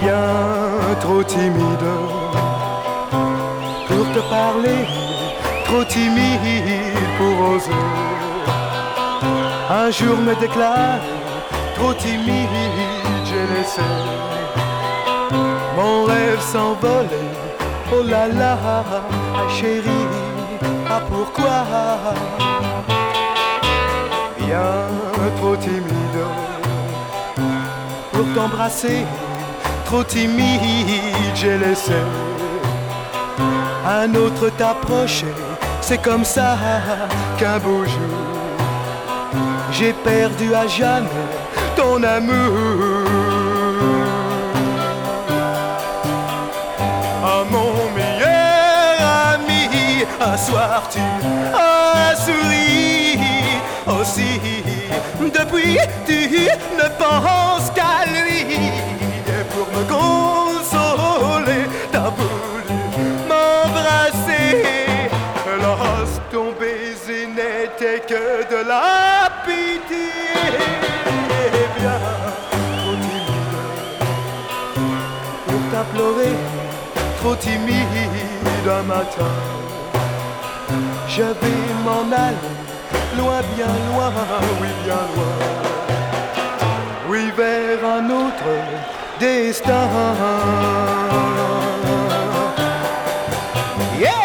bien trop timide pour te parler, trop timide pour oser. Un jour me déclare, trop timide, j'ai laissé mon rêve s'envoler. Oh là là, chérie, ah pourquoi? Bien trop timide pour t'embrasser, trop timide, j'ai laissé un autre t'approcher. C'est comme ça qu'un beau jour j'ai perdu à jamais ton amour. Ah mon meilleur ami, un soir tu as souri aussi. Depuis tu ne penses qu'à lui. Et pour me consoler, t'as voulu m'embrasser. Hélas, ton baiser n'était que de la pitié. Bien trop timide pour t'implorer, trop timide un matin. Je vais m'en aller, loin, bien loin, oui, bien loin. Oui, vers un autre destin. Yeah!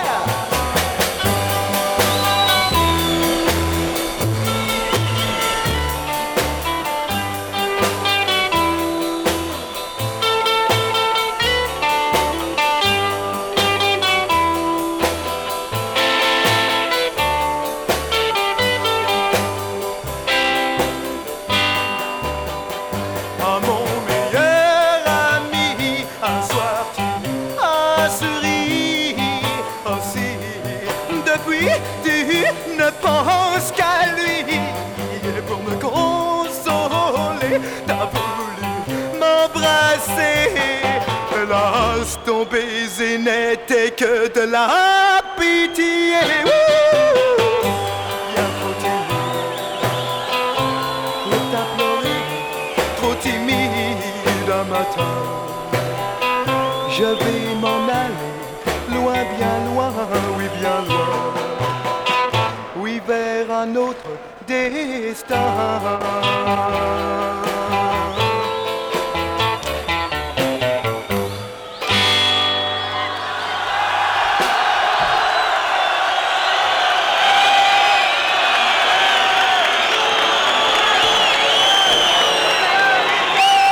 Tu ne penses qu'à lui. Et pour me consoler, t'as voulu m'embrasser. Hélas, ton baiser n'était que de la pitié. Bien trop timide pour t'implorer, trop timide un matin. Je vais m'en aller, loin, bien loin, oui, bien loin. Oui, vers un autre destin.